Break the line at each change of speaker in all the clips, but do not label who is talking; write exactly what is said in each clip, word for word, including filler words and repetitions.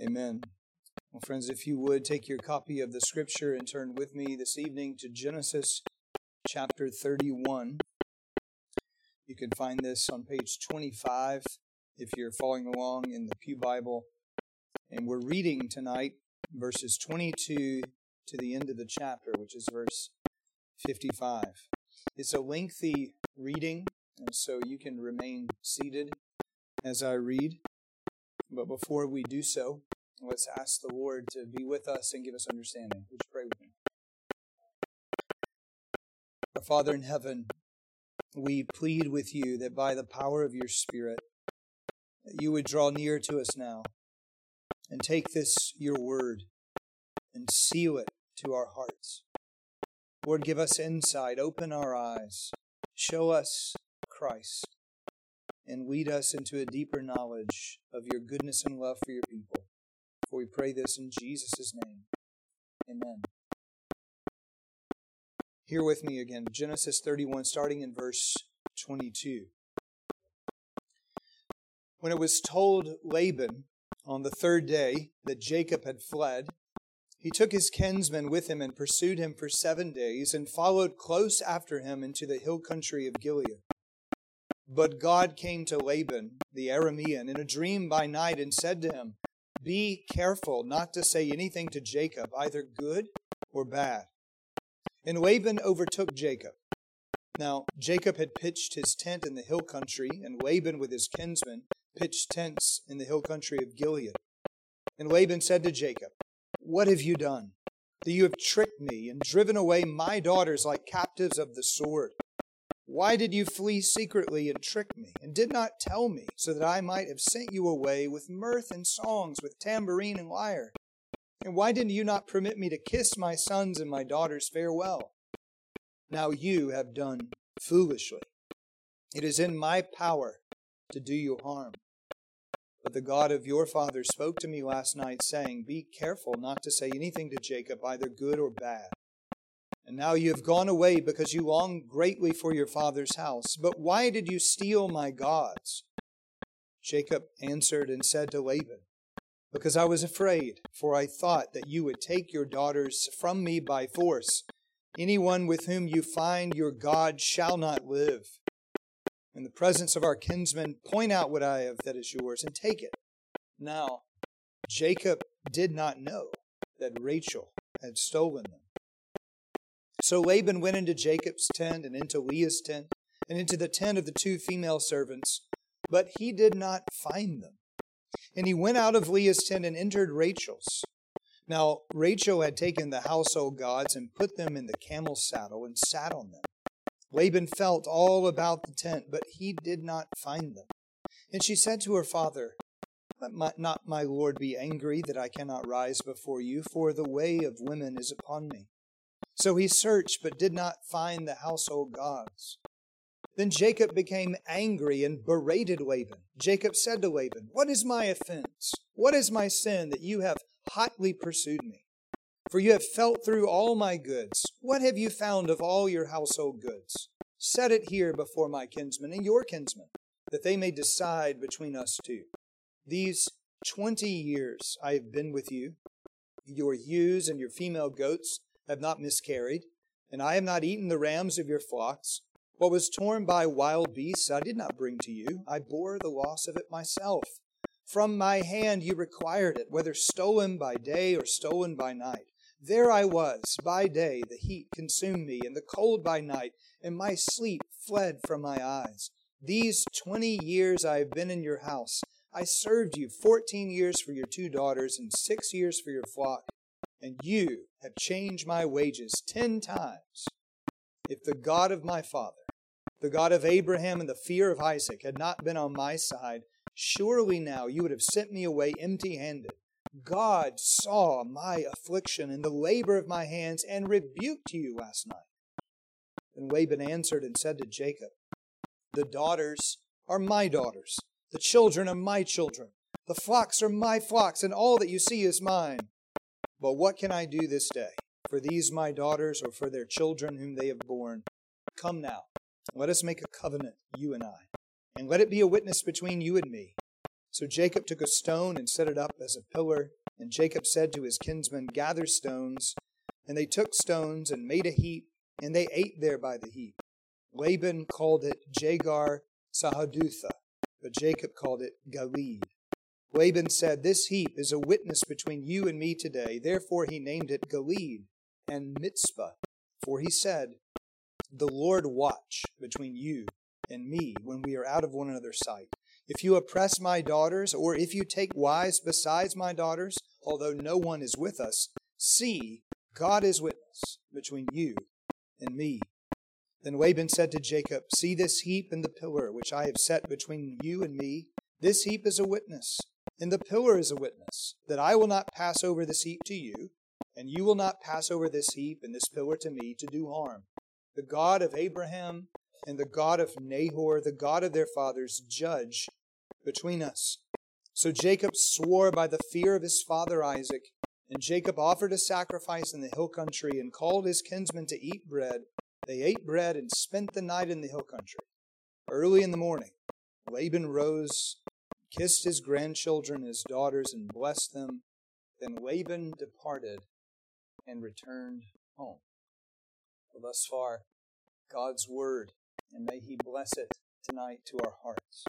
Amen. Well, friends, if you would take your copy of the Scripture and turn with me this evening to Genesis chapter thirty-one. You can find this on page twenty-five if you're following along in the Pew Bible. And we're reading tonight verses twenty-two to the end of the chapter, which is verse fifty-five. It's a lengthy reading, and so you can remain seated as I read. But before we do so, let's ask the Lord to be with us and give us understanding. Would you pray with me? Our Father in heaven, we plead with you that by the power of your Spirit, that you would draw near to us now and take this, your word, and seal it to our hearts. Lord, give us insight, open our eyes, show us Christ, and lead us into a deeper knowledge of your goodness and love for your people. For we pray this in Jesus' name. Amen. Hear with me again, Genesis thirty-one, starting in verse twenty-two. When it was told Laban on the third day that Jacob had fled, he took his kinsmen with him and pursued him for seven days and followed close after him into the hill country of Gilead. But God came to Laban, the Aramean, in a dream by night and said to him, "Be careful not to say anything to Jacob, either good or bad." And Laban overtook Jacob. Now Jacob had pitched his tent in the hill country, and Laban with his kinsmen pitched tents in the hill country of Gilead. And Laban said to Jacob, "What have you done? That you have tricked me and driven away my daughters like captives of the sword. Why did you flee secretly and trick me, and did not tell me, so that I might have sent you away with mirth and songs, with tambourine and lyre? And why did you not permit me to kiss my sons and my daughters farewell? Now you have done foolishly. It is in my power to do you harm. But the God of your father spoke to me last night, saying, 'Be careful not to say anything to Jacob, either good or bad.' And now you have gone away because you long greatly for your father's house. But why did you steal my gods?" Jacob answered and said to Laban, "Because I was afraid, for I thought that you would take your daughters from me by force. Anyone with whom you find your God shall not live. In the presence of our kinsmen, point out what I have that is yours, and take it." Now Jacob did not know that Rachel had stolen them. So Laban went into Jacob's tent and into Leah's tent and into the tent of the two female servants, but he did not find them. And he went out of Leah's tent and entered Rachel's. Now Rachel had taken the household gods and put them in the camel's saddle and sat on them. Laban felt all about the tent, but he did not find them. And she said to her father, "Let my, not my lord be angry that I cannot rise before you, for the way of women is upon me." So he searched, but did not find the household gods. Then Jacob became angry and berated Laban. Jacob said to Laban, "What is my offense? What is my sin that you have hotly pursued me? For you have felt through all my goods. What have you found of all your household goods? Set it here before my kinsmen and your kinsmen, that they may decide between us two. These twenty years I have been with you. Your ewes and your female goats have not miscarried, and I have not eaten the rams of your flocks. What was torn by wild beasts I did not bring to you. I bore the loss of it myself. From my hand you required it, whether stolen by day or stolen by night. There I was, by day the heat consumed me, and the cold by night, and my sleep fled from my eyes. These twenty years I have been in your house. I served you fourteen years for your two daughters, and six years for your flock. And you have changed my wages ten times. If the God of my father, the God of Abraham and the fear of Isaac, had not been on my side, surely now you would have sent me away empty-handed. God saw my affliction and the labor of my hands and rebuked you last night." Then Laban answered and said to Jacob, "The daughters are my daughters, the children are my children, the flocks are my flocks, and all that you see is mine. But what can I do this day for these my daughters or for their children whom they have borne? Come now, let us make a covenant, you and I, and let it be a witness between you and me. So Jacob took a stone and set it up as a pillar. And Jacob said to his kinsmen, gather stones. And they took stones and made a heap, and they ate there by the heap. Laban called it Jagar Sahadutha, but Jacob called it Galeed. Laban said, this heap is a witness between you and me today. Therefore he named it Galeed and Mitzpah. For he said, the Lord watch between you and me when we are out of one another's sight. If you oppress my daughters, or if you take wives besides my daughters, although no one is with us, see, God is witness between you and me. Then Laban said to Jacob, see this heap and the pillar which I have set between you and me. This heap is a witness, and the pillar is a witness, that I will not pass over this heap to you, and you will not pass over this heap and this pillar to me to do harm. The God of Abraham and the God of Nahor, the God of their fathers, judge between us. So Jacob swore by the fear of his father Isaac, and Jacob offered a sacrifice in the hill country and called his kinsmen to eat bread. They ate bread and spent the night in the hill country. Early in the morning, Laban rose, kissed his grandchildren and his daughters, and blessed them. Then Laban departed and returned home. Well, thus far, God's word, and may He bless it tonight to our hearts.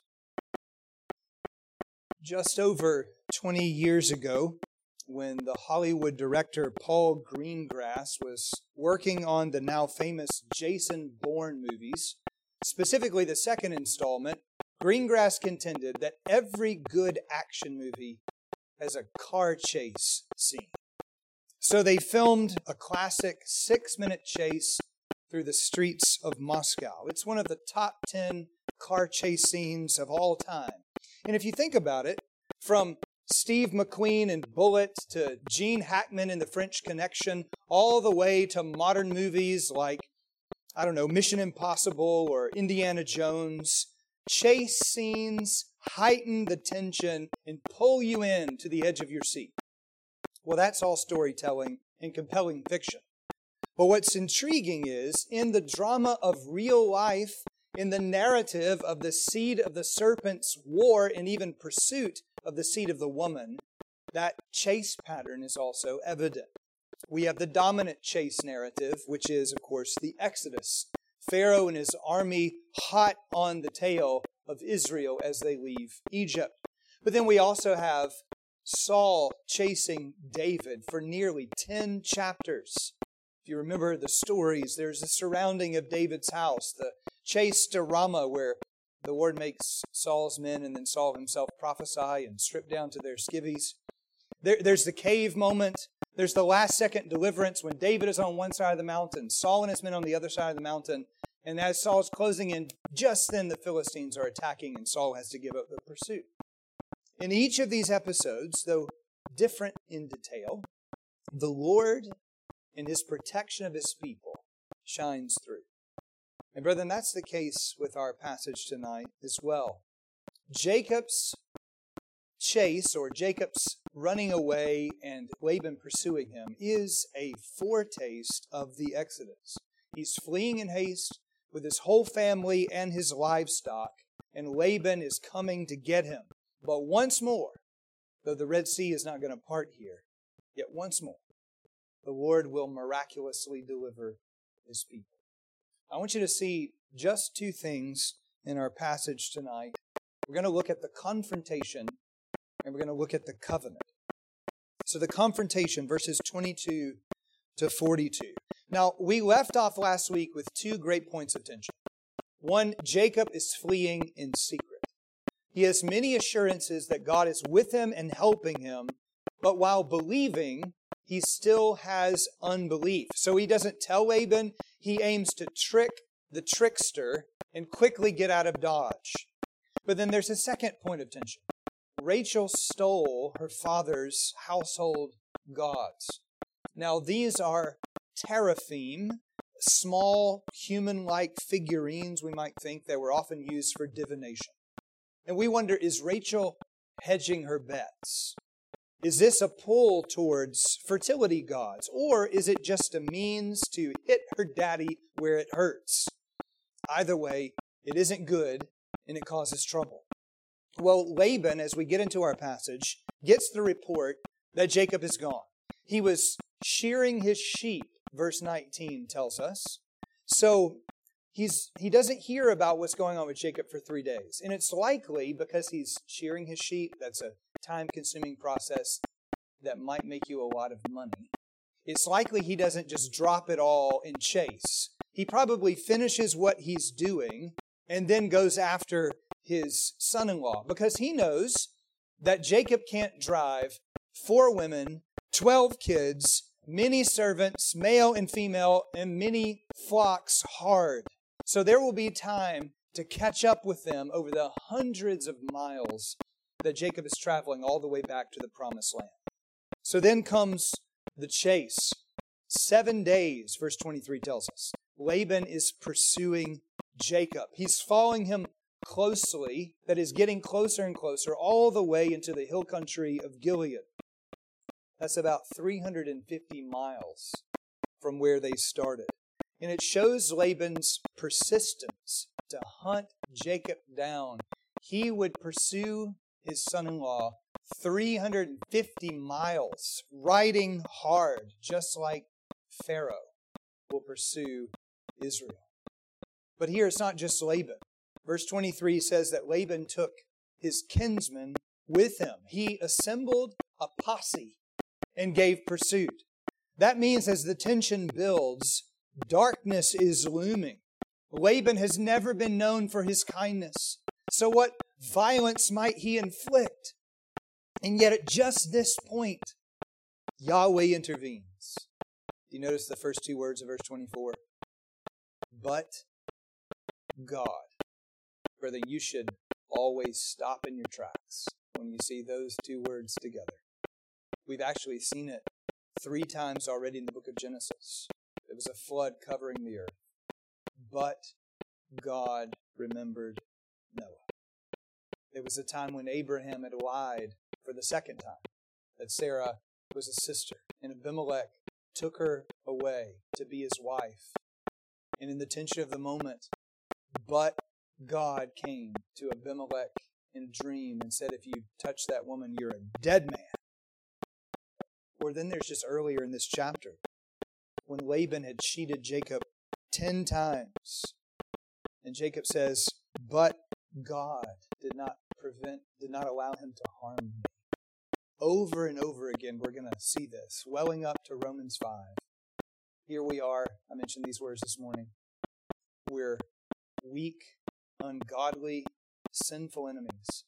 Just over twenty years ago, when the Hollywood director Paul Greengrass was working on the now famous Jason Bourne movies, specifically the second installment, Greengrass contended that every good action movie has a car chase scene. So they filmed a classic six-minute chase through the streets of Moscow. It's one of the top ten car chase scenes of all time. And if you think about it, from Steve McQueen in Bullitt to Gene Hackman in The French Connection, all the way to modern movies like, I don't know, Mission Impossible or Indiana Jones, chase scenes heighten the tension and pull you in to the edge of your seat. Well, that's all storytelling and compelling fiction. But what's intriguing is, in the drama of real life, in the narrative of the seed of the serpent's war and even pursuit of the seed of the woman, that chase pattern is also evident. We have the dominant chase narrative, which is, of course, the Exodus. Pharaoh and his army hot on the tail of Israel as they leave Egypt. But then we also have Saul chasing David for nearly ten chapters. If you remember the stories, there's the surrounding of David's house, the chase to Ramah, where the Lord makes Saul's men and then Saul himself prophesy and strip down to their skivvies. There, there's the cave moment. There's the last second deliverance when David is on one side of the mountain, Saul and his men on the other side of the mountain. And as Saul's closing in, just then the Philistines are attacking and Saul has to give up the pursuit. In each of these episodes, though different in detail, the Lord in His protection of His people shines through. And brethren, that's the case with our passage tonight as well. Jacob's chase, or Jacob's running away and Laban pursuing him, is a foretaste of the Exodus. He's fleeing in haste with his whole family and his livestock, and Laban is coming to get him. But once more, though the Red Sea is not going to part here, yet once more, the Lord will miraculously deliver His people. I want you to see just two things in our passage tonight. We're going to look at the confrontation, and we're going to look at the covenant. So the confrontation, verses twenty-two to forty-two. Now, we left off last week with two great points of tension. One, Jacob is fleeing in secret. He has many assurances that God is with him and helping him, but while believing, he still has unbelief. So he doesn't tell Laban. He aims to trick the trickster and quickly get out of Dodge. But then there's a second point of tension. Rachel stole her father's household gods. Now these are teraphim, small human-like figurines, we might think, that were often used for divination. And we wonder, is Rachel hedging her bets? Is this a pull towards fertility gods? Or is it just a means to hit her daddy where it hurts? Either way, it isn't good and it causes trouble. Well, Laban, as we get into our passage, gets the report that Jacob is gone. He was shearing his sheep, verse nineteen tells us. So he's he doesn't hear about what's going on with Jacob for three days. And it's likely because he's shearing his sheep, that's a time-consuming process that might make you a lot of money. It's likely he doesn't just drop it all and chase. He probably finishes what he's doing and then goes after his son-in-law because he knows that Jacob can't drive four women, twelve kids, many servants, male and female, and many flocks hard. So there will be time to catch up with them over the hundreds of miles that Jacob is traveling all the way back to the promised land. So then comes the chase. Seven days, verse twenty-three tells us. Laban is pursuing Jacob. He's following him closely, that is getting closer and closer, all the way into the hill country of Gilead. That's about three hundred fifty miles from where they started. And it shows Laban's persistence to hunt Jacob down. He would pursue his son-in-law three hundred fifty miles, riding hard, just like Pharaoh will pursue Israel. But here it's not just Laban. Verse twenty-three says that Laban took his kinsmen with him. He assembled a posse and gave pursuit. That means as the tension builds, darkness is looming. Laban has never been known for his kindness. So what violence might he inflict? And yet at just this point, Yahweh intervenes. Do you notice the first two words of verse twenty-four? But God. Brother, you should always stop in your tracks when you see those two words together. We've actually seen it three times already in the book of Genesis. There was a flood covering the earth. But God remembered Noah. There was a time when Abraham had lied for the second time, that Sarah was a sister, and Abimelech took her away to be his wife. And in the tension of the moment, but God came to Abimelech in a dream and said, if you touch that woman, you're a dead man. Or then there's just earlier in this chapter, when Laban had cheated Jacob ten times. And Jacob says, but God did not prevent, did not allow him to harm me. Over and over again, we're going to see this, welling up to Romans five. Here we are. I mentioned these words this morning. We're weak, ungodly, sinful enemies.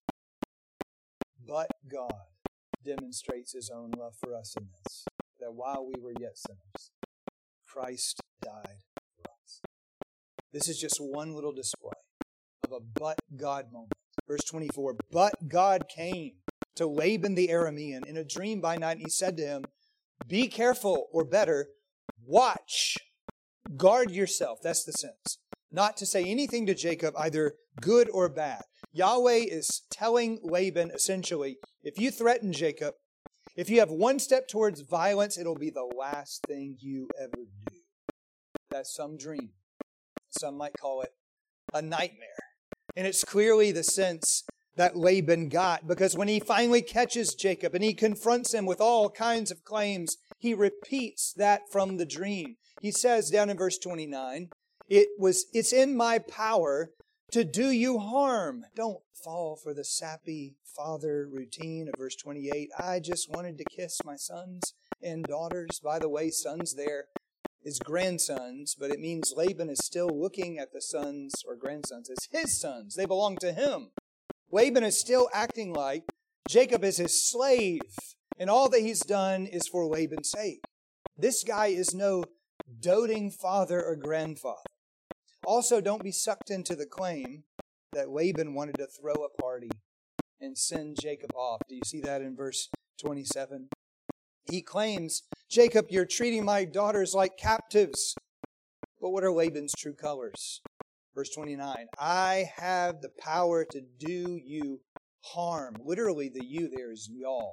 But God demonstrates His own love for us in this, that while we were yet sinners, Christ died for us. This is just one little display of a but God moment. Verse twenty-four, but God came to Laban the Aramean in a dream by night, and He said to him, be careful, or better, watch, guard yourself. That's the sense. Not to say anything to Jacob, either good or bad. Yahweh is telling Laban essentially, if you threaten Jacob, if you have one step towards violence, it'll be the last thing you ever do. That's some dream. Some might call it a nightmare. And it's clearly the sense that Laban got, because when he finally catches Jacob and he confronts him with all kinds of claims, he repeats that from the dream. He says down in verse twenty-nine, It was, it's in my power to do you harm. Don't fall for the sappy father routine of verse twenty-eight. I just wanted to kiss my sons and daughters. By the way, sons there is grandsons, but it means Laban is still looking at the sons or grandsons as his sons. They belong to him. Laban is still acting like Jacob is his slave, and all that he's done is for Laban's sake. This guy is no doting father or grandfather. Also, don't be sucked into the claim that Laban wanted to throw a party and send Jacob off. Do you see that in verse twenty-seven? He claims, Jacob, you're treating my daughters like captives. But what are Laban's true colors? Verse twenty-nine, I have the power to do you harm. Literally, the you there is y'all.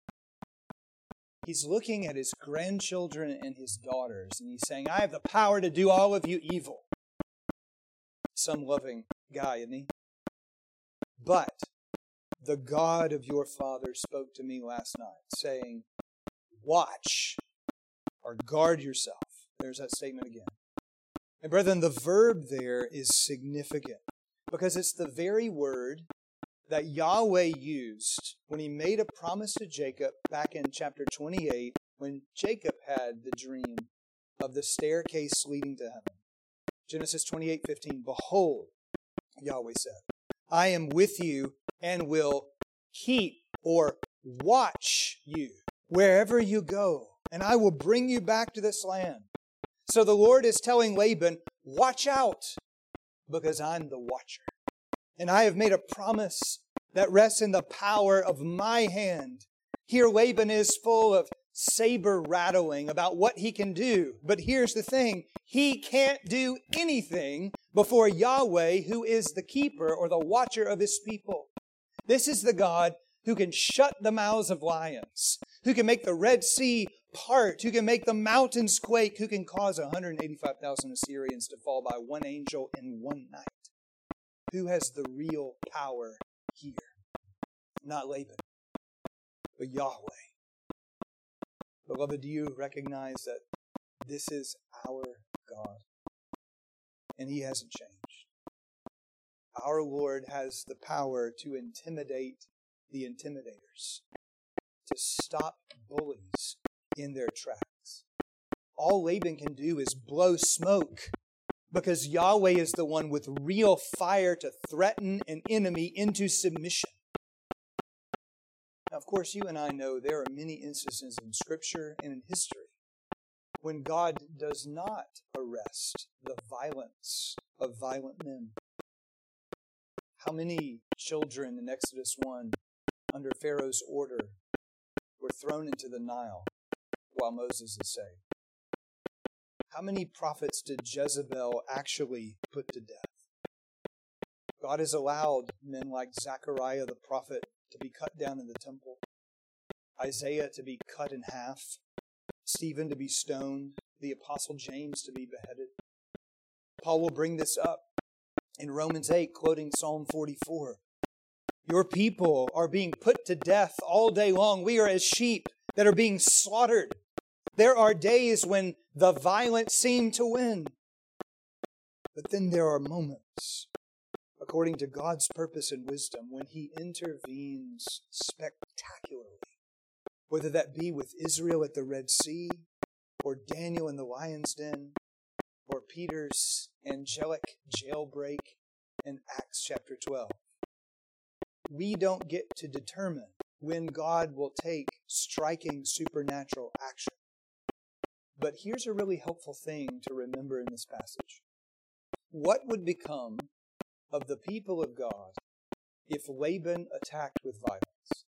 He's looking at his grandchildren and his daughters, and he's saying, I have the power to do all of you evil. Some loving guy, isn't he? But the God of your father spoke to me last night, saying, watch or guard yourself. There's that statement again. And brethren, the verb there is significant because it's the very word that Yahweh used when He made a promise to Jacob back in chapter twenty-eight when Jacob had the dream of the staircase leading to heaven. Genesis twenty-eight fifteen, behold, Yahweh said, I am with you and will keep or watch you wherever you go, and I will bring you back to this land. So the Lord is telling Laban, watch out, because I'm the watcher. And I have made a promise that rests in the power of my hand. Here Laban is full of saber rattling about what he can do. But here's the thing. He can't do anything before Yahweh, who is the keeper or the watcher of His people. This is the God who can shut the mouths of lions, who can make the Red Sea part, who can make the mountains quake, who can cause one hundred eighty-five thousand Assyrians to fall by one angel in one night. Who has the real power here? Not Laban, but Yahweh. Beloved, do you recognize that this is our God? And He hasn't changed. Our Lord has the power to intimidate the intimidators, to stop bullies in their tracks. All Laban can do is blow smoke because Yahweh is the one with real fire to threaten an enemy into submission. Now, of course, you and I know there are many instances in Scripture and in history when God does not arrest the violence of violent men. How many children in Exodus one, under Pharaoh's order, were thrown into the Nile while Moses is saved? How many prophets did Jezebel actually put to death? God has allowed men like Zechariah the prophet to be cut down in the temple, Isaiah to be cut in half, Stephen to be stoned, the apostle James to be beheaded. Paul will bring this up in Romans eight, quoting Psalm forty-four. Your people are being put to death all day long. We are as sheep that are being slaughtered. There are days when the violent seem to win. But then there are moments, according to God's purpose and wisdom, when He intervenes spectacularly. Whether that be with Israel at the Red Sea, or Daniel in the lion's den, or Peter's angelic jailbreak in Acts chapter twelve. We don't get to determine when God will take striking supernatural action. But here's a really helpful thing to remember in this passage. What would become of the people of God if Laban attacked with violence?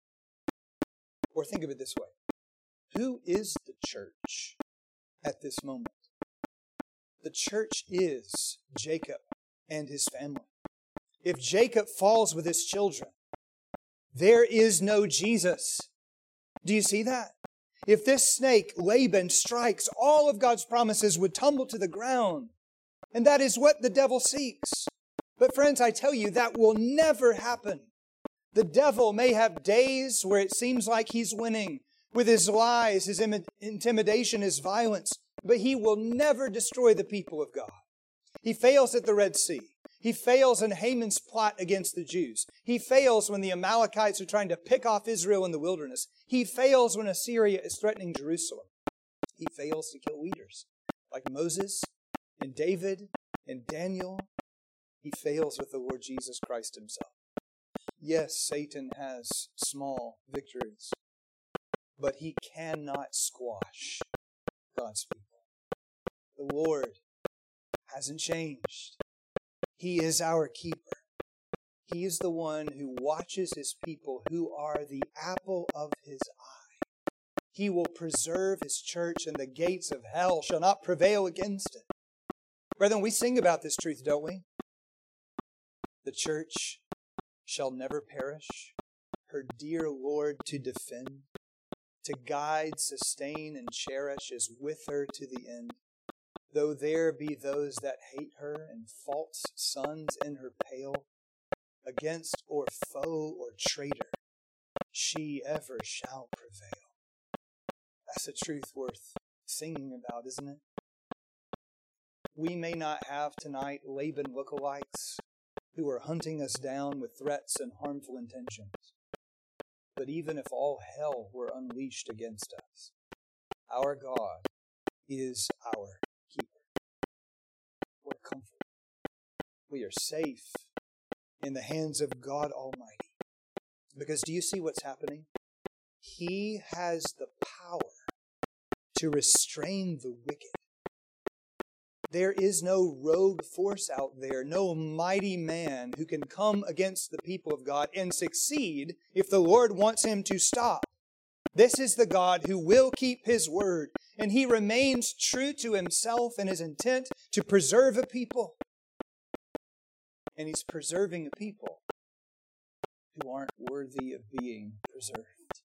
Or think of it this way. Who is the church at this moment? The church is Jacob and his family. If Jacob falls with his children, there is no Jesus. Do you see that? If this snake, Laban, strikes, all of God's promises would tumble to the ground. And that is what the devil seeks. But friends, I tell you, that will never happen. The devil may have days where it seems like he's winning with his lies, his intimidation, his violence, but he will never destroy the people of God. He fails at the Red Sea. He fails in Haman's plot against the Jews. He fails when the Amalekites are trying to pick off Israel in the wilderness. He fails when Assyria is threatening Jerusalem. He fails to kill leaders like Moses and David and Daniel. He fails with the Lord Jesus Christ Himself. Yes, Satan has small victories, but he cannot squash God's people. The Lord hasn't changed. He is our keeper. He is the one who watches His people who are the apple of His eye. He will preserve His church, and the gates of hell shall not prevail against it. Brethren, we sing about this truth, don't we? The church shall never perish, her dear Lord to defend, to guide, sustain, and cherish is with her to the end. Though there be those that hate her, and false sons in her pale, against or foe or traitor, she ever shall prevail. That's a truth worth singing about, isn't it? We may not have tonight Laban lookalikes who are hunting us down with threats and harmful intentions. But even if all hell were unleashed against us, our God is our keeper. What a comfort. We are safe in the hands of God Almighty. Because do you see what's happening? He has the power to restrain the wicked. There is no rogue force out there, no mighty man who can come against the people of God and succeed if the Lord wants him to stop. This is the God who will keep His word, and He remains true to Himself and His intent to preserve a people. And He's preserving a people who aren't worthy of being preserved.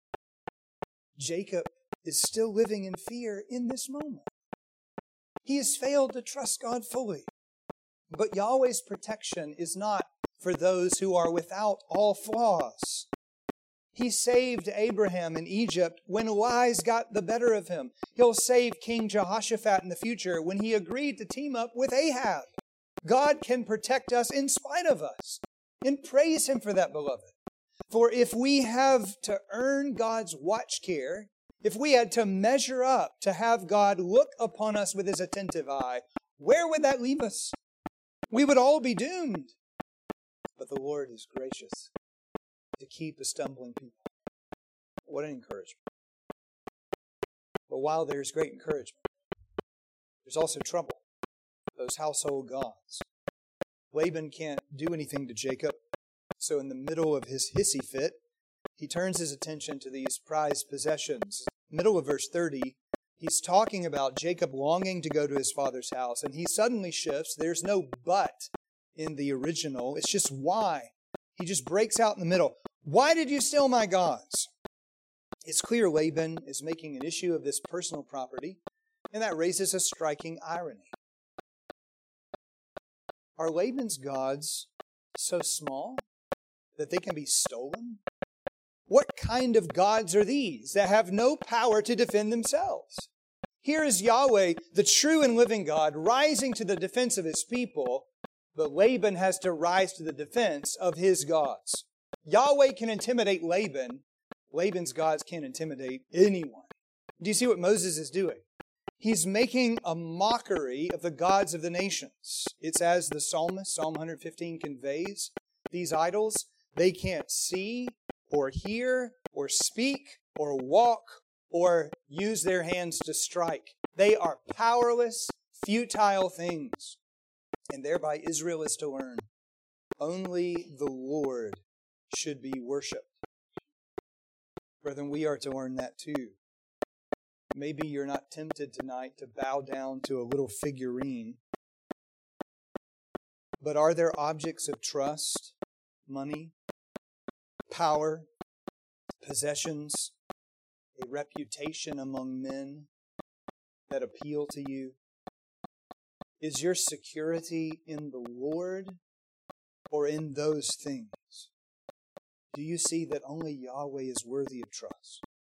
Jacob is still living in fear in this moment. He has failed to trust God fully. But Yahweh's protection is not for those who are without all flaws. He saved Abraham in Egypt when lies got the better of him. He'll save King Jehoshaphat in the future when he agreed to team up with Ahab. God can protect us in spite of us. And praise Him for that, beloved. For if we have to earn God's watch care, if we had to measure up to have God look upon us with His attentive eye, where would that leave us? We would all be doomed. But the Lord is gracious to keep a stumbling people. What an encouragement. But while there's great encouragement, there's also trouble. Those household gods. Laban can't do anything to Jacob, so in the middle of his hissy fit, he turns his attention to these prized possessions. Middle of verse thirty, he's talking about Jacob longing to go to his father's house, and he suddenly shifts. There's no but in the original. It's just why. He just breaks out in the middle. Why did you steal my gods? It's clear Laban is making an issue of this personal property, and that raises a striking irony. Are Laban's gods so small that they can be stolen? What kind of gods are these that have no power to defend themselves? Here is Yahweh, the true and living God, rising to the defense of His people, but Laban has to rise to the defense of his gods. Yahweh can intimidate Laban. Laban's gods can't intimidate anyone. Do you see what Moses is doing? He's making a mockery of the gods of the nations. It's as the psalmist, Psalm one fifteen, conveys. These idols, they can't see or hear or speak or walk or use their hands to strike. They are powerless, futile things. And thereby Israel is to learn, only the Lord should be worshipped. Brethren, we are to learn that too. Maybe you're not tempted tonight to bow down to a little figurine. But are there objects of trust, money, power, possessions, a reputation among men that appeal to you? Is your security in the Lord or in those things? Do you see that only Yahweh is worthy of trust?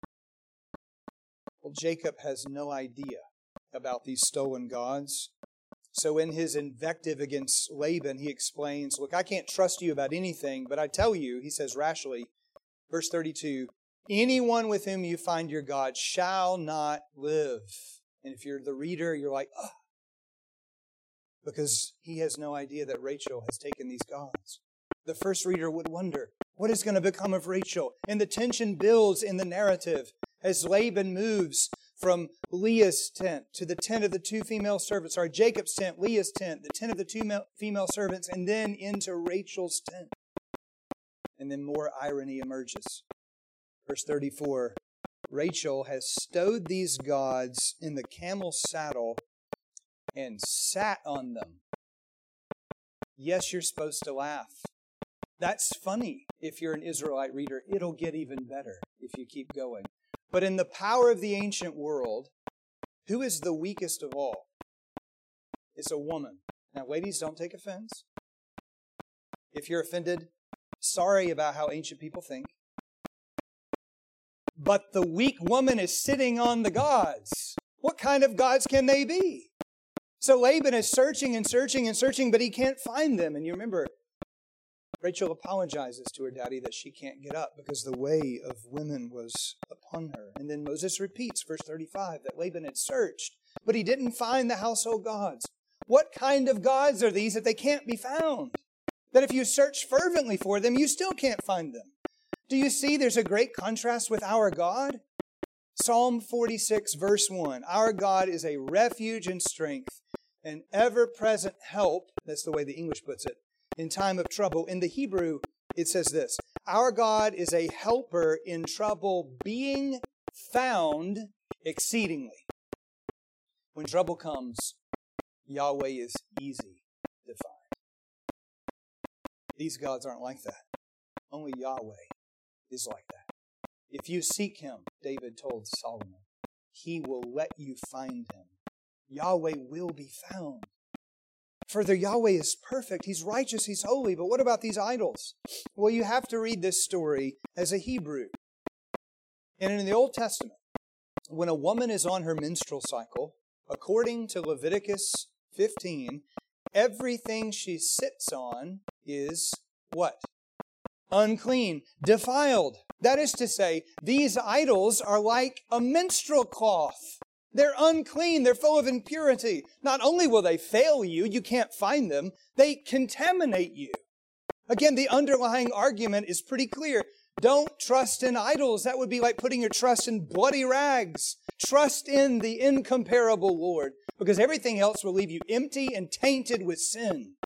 Well, Jacob has no idea about these stolen gods. So in his invective against Laban, he explains, look, I can't trust you about anything, but I tell you, he says rashly, verse thirty-two, anyone with whom you find your God shall not live. And if you're the reader, you're like, oh, because he has no idea that Rachel has taken these gods. The first reader would wonder, what is going to become of Rachel? And the tension builds in the narrative as Laban moves from Leah's tent to the tent of the two female servants, or Jacob's tent, Leah's tent, the tent of the two female servants, and then into Rachel's tent. And then more irony emerges. Verse thirty-four, Rachel has stowed these gods in the camel's saddle and sat on them. Yes, you're supposed to laugh. That's funny if you're an Israelite reader. It'll get even better if you keep going. But in the power of the ancient world, who is the weakest of all? It's a woman. Now, ladies, don't take offense. If you're offended, sorry about how ancient people think. But the weak woman is sitting on the gods. What kind of gods can they be? So Laban is searching and searching and searching, but he can't find them. And you remember, Rachel apologizes to her daddy that she can't get up because the way of women was upon her. And then Moses repeats, verse thirty-five, that Laban had searched, but he didn't find the household gods. What kind of gods are these that they can't be found? That if you search fervently for them, you still can't find them. Do you see there's a great contrast with our God? Psalm forty-six, verse one, our God is a refuge and strength, an ever-present help, that's the way the English puts it, in time of trouble. In the Hebrew, it says this, our God is a helper in trouble, being found exceedingly. When trouble comes, Yahweh is easy to find. These gods aren't like that. Only Yahweh is like that. If you seek Him, David told Solomon, He will let you find Him. Yahweh will be found. Further, Yahweh is perfect. He's righteous. He's holy. But what about these idols? Well, you have to read this story as a Hebrew. And in the Old Testament, when a woman is on her menstrual cycle, according to Leviticus fifteen, everything she sits on is what? Unclean, defiled. That is to say, these idols are like a menstrual cloth. They're unclean. They're full of impurity. Not only will they fail you, you can't find them, they contaminate you. Again, the underlying argument is pretty clear. Don't trust in idols. That would be like putting your trust in bloody rags. Trust in the incomparable Lord, because everything else will leave you empty and tainted with sin.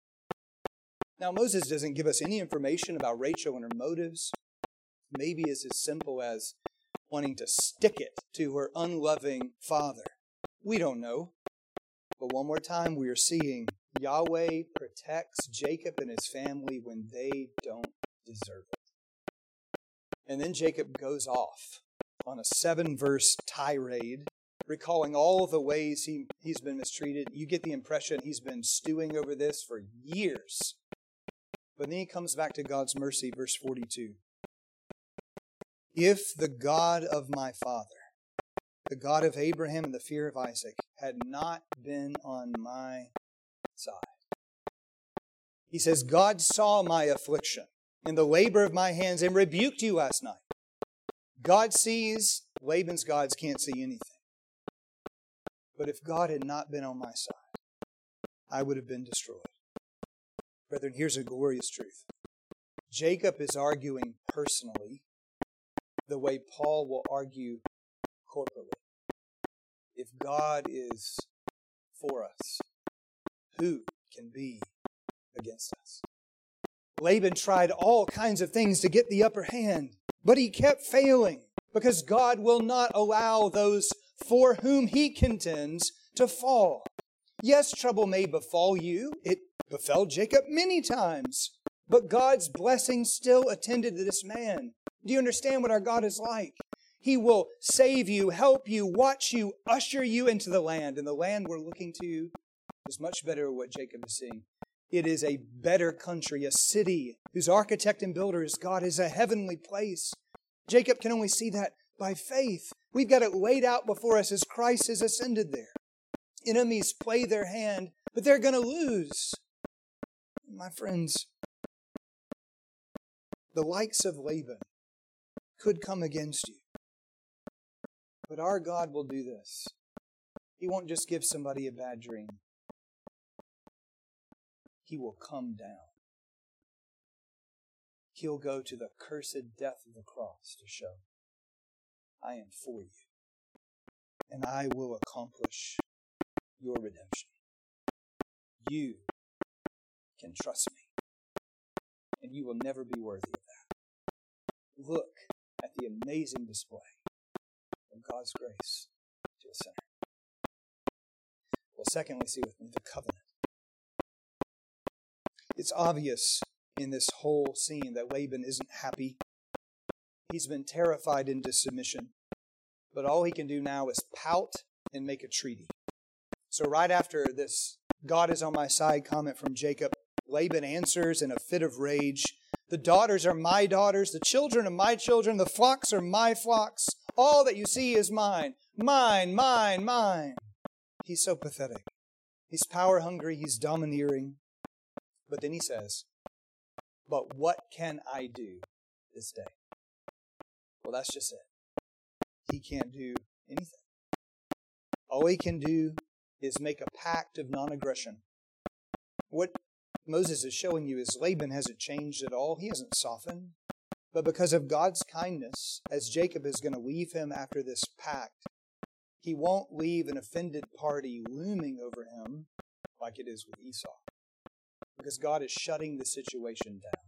Now, Moses doesn't give us any information about Rachel and her motives. Maybe it's as simple as wanting to stick it to her unloving father. We don't know. But one more time, we are seeing Yahweh protects Jacob and his family when they don't deserve it. And then Jacob goes off on a seven-verse tirade, recalling all the ways he, he's been mistreated. You get the impression he's been stewing over this for years. But then he comes back to God's mercy, verse forty-two. If the God of my father, the God of Abraham and the fear of Isaac, had not been on my side. He says, God saw my affliction and the labor of my hands and rebuked you last night. God sees, Laban's gods can't see anything. But if God had not been on my side, I would have been destroyed. Brethren, here's a glorious truth. Jacob is arguing personally the way Paul will argue corporately. If God is for us, who can be against us? Laban tried all kinds of things to get the upper hand, but he kept failing because God will not allow those for whom He contends to fall. Yes, trouble may befall you. It befell Jacob many times, but God's blessing still attended this man. Do you understand what our God is like? He will save you, help you, watch you, usher you into the land. And the land we're looking to is much better than what Jacob is seeing. It is a better country, a city whose architect and builder is God, is a heavenly place. Jacob can only see that by faith. We've got it laid out before us as Christ has ascended there. Enemies play their hand, but they're going to lose. My friends, the likes of Laban could come against you. But our God will do this. He won't just give somebody a bad dream. He will come down. He'll go to the cursed death of the cross to show, I am for you, and I will accomplish your redemption. You can trust me, and you will never be worthy of that. Look at the amazing display of God's grace to a sinner. Well, secondly, see with me the covenant. It's obvious in this whole scene that Laban isn't happy. He's been terrified into submission, but all he can do now is pout and make a treaty. So right after this God is on my side comment from Jacob, Laban answers in a fit of rage The daughters are my daughters. The children are my children. The flocks are my flocks. All that you see is mine. Mine, mine, mine. He's so pathetic. He's power hungry. He's domineering. But then he says, but what can I do this day? Well, that's just it. He can't do anything. All he can do is make a pact of non-aggression. What Moses is showing you is Laban hasn't changed at all. He hasn't softened. But because of God's kindness, as Jacob is going to leave him after this pact, he won't leave an offended party looming over him like it is with Esau. Because God is shutting the situation down.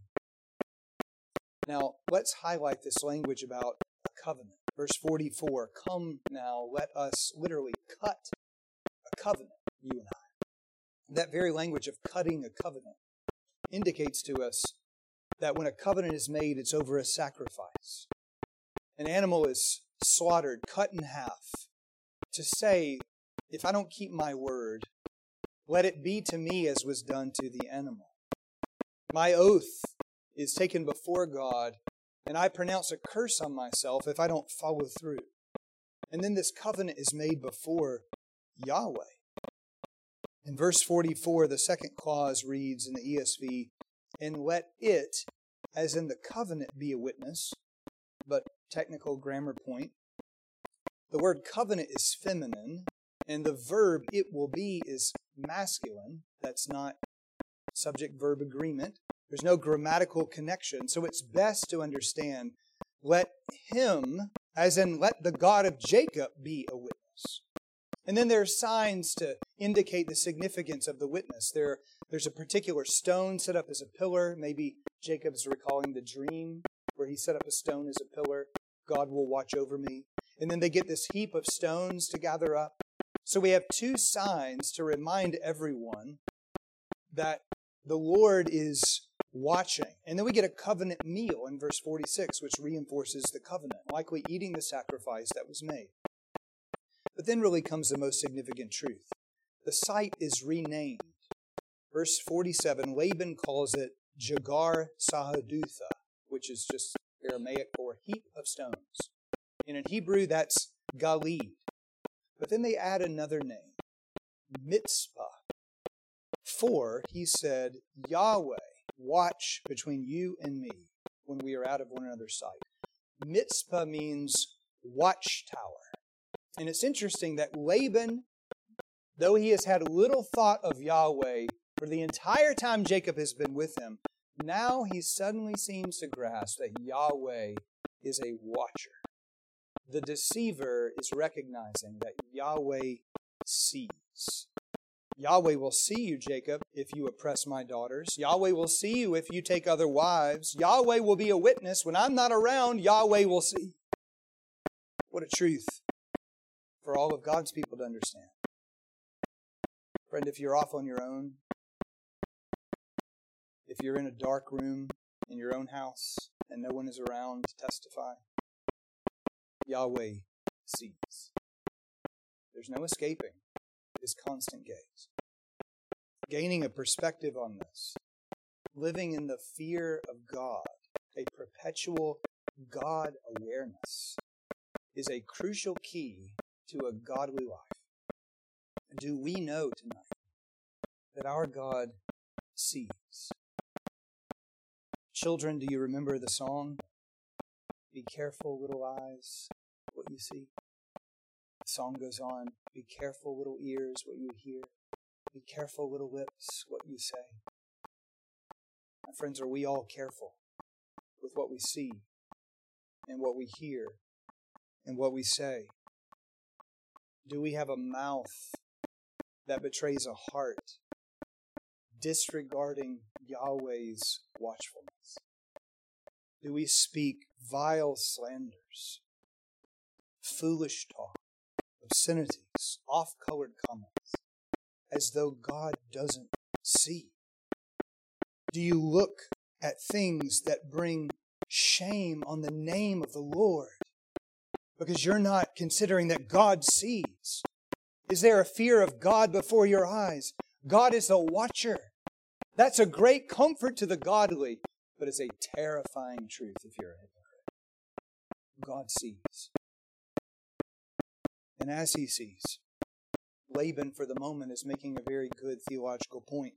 Now, let's highlight this language about a covenant. Verse forty-four, come now, let us literally cut a covenant, you and I. That very language of cutting a covenant indicates to us that when a covenant is made, it's over a sacrifice. An animal is slaughtered, cut in half, to say, if I don't keep my word, let it be to me as was done to the animal. My oath is taken before God, and I pronounce a curse on myself if I don't follow through. And then this covenant is made before Yahweh. In verse forty-four, the second clause reads in the E S V, and let it, as in the covenant, be a witness. But technical grammar point, the word covenant is feminine, and the verb it will be is masculine. That's not subject-verb agreement. There's no grammatical connection. So it's best to understand, let him, as in let the God of Jacob, be a witness. And then there are signs to indicate the significance of the witness. There, there's a particular stone set up as a pillar. Maybe Jacob's recalling the dream where he set up a stone as a pillar. God will watch over me. And then they get this heap of stones to gather up. So we have two signs to remind everyone that the Lord is watching. And then we get a covenant meal in verse forty-six, which reinforces the covenant, likely eating the sacrifice that was made. But then really comes the most significant truth. The site is renamed. Verse forty-seven, Laban calls it Jegar Sahadutha, which is just Aramaic for heap of stones. And in Hebrew, that's Galid. But then they add another name, Mitzpah. For, he said, Yahweh, watch between you and me when we are out of one another's sight. Mitzpah means watchtower. And it's interesting that Laban, though he has had little thought of Yahweh for the entire time Jacob has been with him, now he suddenly seems to grasp that Yahweh is a watcher. The deceiver is recognizing that Yahweh sees. Yahweh will see you, Jacob, if you oppress my daughters. Yahweh will see you if you take other wives. Yahweh will be a witness. When I'm not around, Yahweh will see. What a truth for all of God's people to understand. Friend, if you're off on your own, if you're in a dark room in your own house and no one is around to testify, Yahweh sees. There's no escaping His constant gaze. Gaining a perspective on this, living in the fear of God, a perpetual God awareness, is a crucial key to a godly life. Do we know tonight that our God sees? Children, do you remember the song? Be careful, little eyes, what you see. The song goes on, be careful, little ears, what you hear. Be careful, little lips, what you say. My friends, are we all careful with what we see and what we hear and what we say? Do we have a mouth that betrays a heart disregarding Yahweh's watchfulness? Do we speak vile slanders, foolish talk, obscenities, off-colored comments, as though God doesn't see? Do you look at things that bring shame on the name of the Lord because you're not considering that God sees? Is there a fear of God before your eyes? God is a watcher. That's a great comfort to the godly. but it's a terrifying truth if you're a hypocrite. God sees. And as he sees, Laban for the moment is making a very good theological point.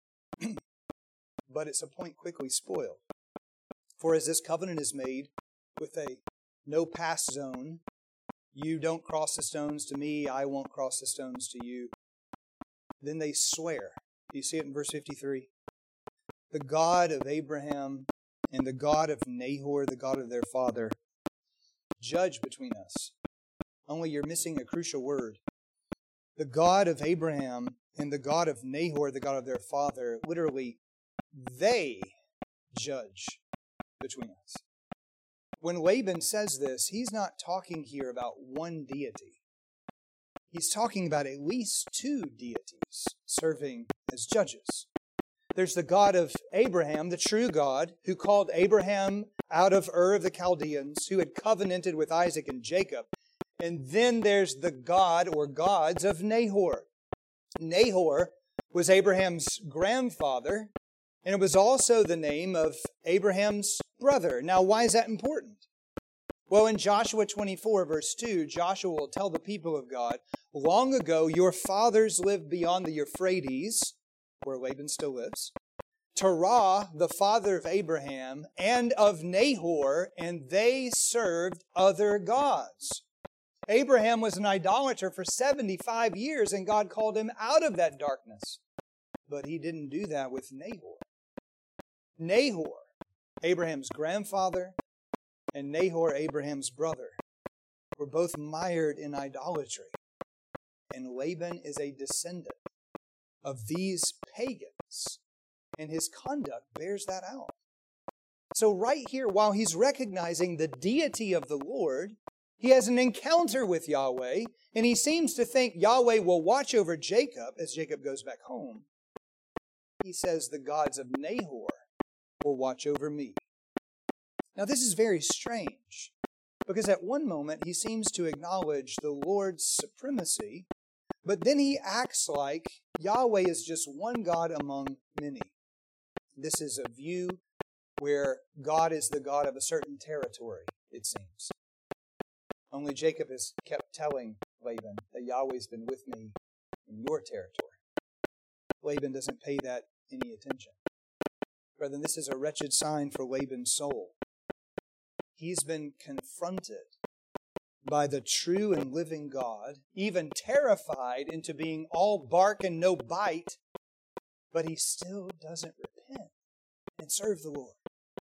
But it's a point quickly spoiled. For as this covenant is made with a no pass zone, you don't cross the stones to me, I won't cross the stones to you. Then they swear. Do you see it in verse fifty-three? The God of Abraham and the God of Nahor, the God of their father, judge between us. Only you're missing a crucial word. The God of Abraham and the God of Nahor, the God of their father, literally, they judge between us. When Laban says this, he's not talking here about one deity. He's talking about at least two deities serving as judges. There's the God of Abraham, the true God, who called Abraham out of Ur of the Chaldeans, who had covenanted with Isaac and Jacob. And then there's the God or gods of Nahor. Nahor was Abraham's grandfather, and it was also the name of Abraham's brother. Now, why is that important? Well, in Joshua twenty-four, verse two, Joshua will tell the people of God, long ago your fathers lived beyond the Euphrates, where Laban still lives, Terah, the father of Abraham, and of Nahor, and they served other gods. Abraham was an idolater for seventy-five years, and God called him out of that darkness. But he didn't do that with Nahor. Nahor, Abraham's grandfather, and Nahor, Abraham's brother, were both mired in idolatry. And Laban is a descendant of these pagans, and his conduct bears that out. So right here, while he's recognizing the deity of the Lord, he has an encounter with Yahweh, and he seems to think Yahweh will watch over Jacob as Jacob goes back home. He says the gods of Nahor will watch over me. Now this is very strange, because at one moment he seems to acknowledge the Lord's supremacy, but then he acts like Yahweh is just one God among many. This is a view where God is the God of a certain territory, it seems. Only Jacob has kept telling Laban that Yahweh's been with me in your territory. Laban doesn't pay that any attention. Brethren, this is a wretched sign for Laban's soul. He's been confronted by the true and living God, even terrified into being all bark and no bite, but he still doesn't repent and serve the Lord.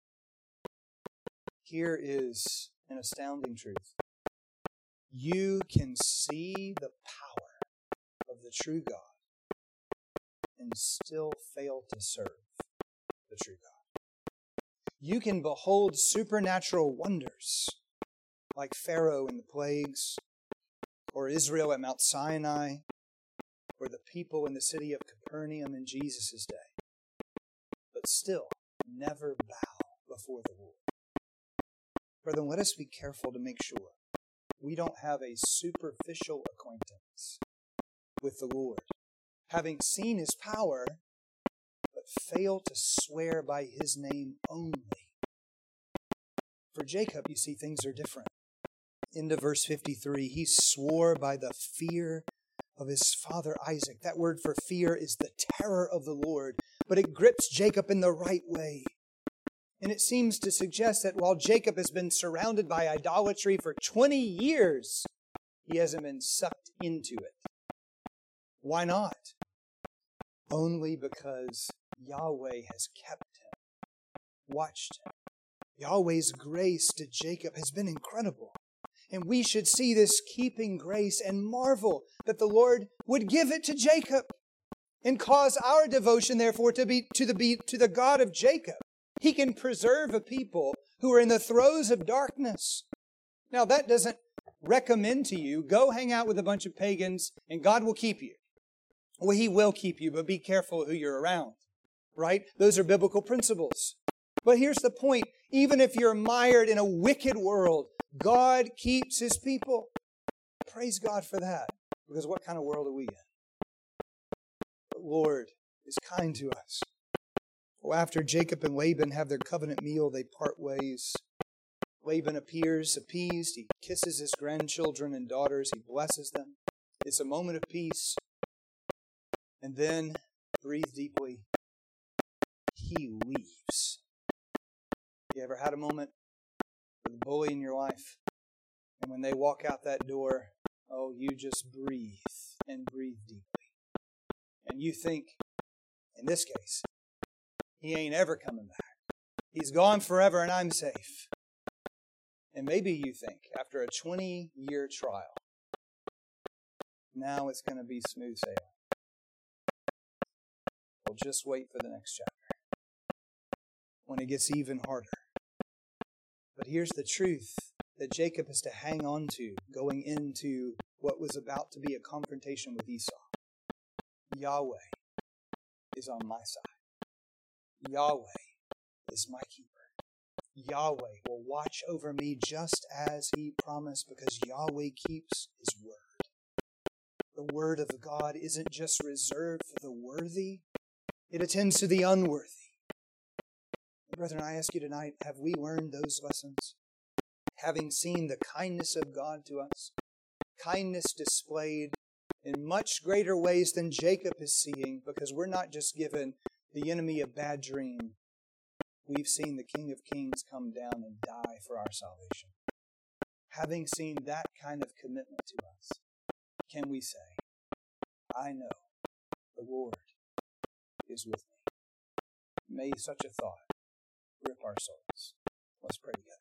Here is an astounding truth. You can see the power of the true God and still fail to serve the true God. You can behold supernatural wonders like Pharaoh in the plagues, or Israel at Mount Sinai, or the people in the city of Capernaum in Jesus' day, but still never bow before the Lord. Brethren, let us be careful to make sure we don't have a superficial acquaintance with the Lord, having seen His power, but fail to swear by His name only. For Jacob, you see, things are different. Into verse fifty-three, he swore by the fear of his father Isaac. That word for fear is the terror of the Lord, but it grips Jacob in the right way. And it seems to suggest that while Jacob has been surrounded by idolatry for twenty years, he hasn't been sucked into it. Why not? Only because Yahweh has kept him, watched him. Yahweh's grace to Jacob has been incredible. And we should see this keeping grace and marvel that the Lord would give it to Jacob and cause our devotion, therefore, to be to the be to the God of Jacob. He can preserve a people who are in the throes of darkness. Now, that doesn't recommend to you, go hang out with a bunch of pagans and God will keep you. Well, He will keep you, but be careful who you're around, right? Those are biblical principles. But here's the point. Even if you're mired in a wicked world, God keeps His people. Praise God for that. Because what kind of world are we in? The Lord is kind to us. Well, after Jacob and Laban have their covenant meal, they part ways. Laban appears appeased. He kisses his grandchildren and daughters. He blesses them. It's a moment of peace. And then, breathe deeply, he leaves. You ever had a moment with a bully in your life? And when they walk out that door, oh, you just breathe and breathe deeply. And you think, in this case, he ain't ever coming back. He's gone forever and I'm safe. And maybe you think, after a twenty-year trial, now it's going to be smooth sailing. Well, just wait for the next chapter, when it gets even harder. But here's the truth that Jacob is to hang on to going into what was about to be a confrontation with Esau. Yahweh is on my side. Yahweh is my keeper. Yahweh will watch over me just as He promised, because Yahweh keeps His word. The word of God isn't just reserved for the worthy, it attends to the unworthy. Brethren, I ask you tonight, have we learned those lessons? Having seen the kindness of God to us, kindness displayed in much greater ways than Jacob is seeing, because we're not just given the enemy a bad dream. We've seen the King of Kings come down and die for our salvation. Having seen that kind of commitment to us, can we say, I know the Lord is with me. May such a thought grip our souls. Let's pray together.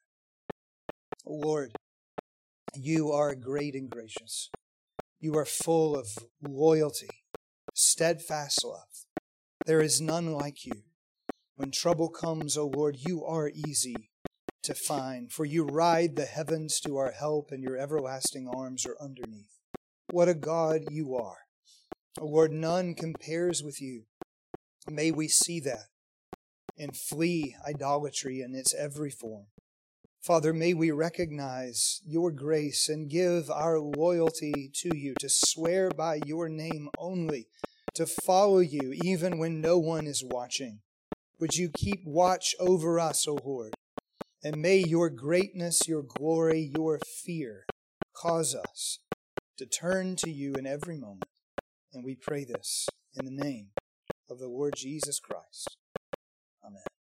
O Lord, you are great and gracious. You are full of loyalty, steadfast love. There is none like you. When trouble comes, O Lord, you are easy to find, for you ride the heavens to our help, and your everlasting arms are underneath. What a God you are. O Lord, none compares with you. May we see that and flee idolatry in its every form. Father, may we recognize your grace and give our loyalty to you, to swear by your name only, to follow you even when no one is watching. Would you keep watch over us, O Lord, and may your greatness, your glory, your fear cause us to turn to you in every moment. And we pray this in the name of the Lord Jesus Christ. Amen.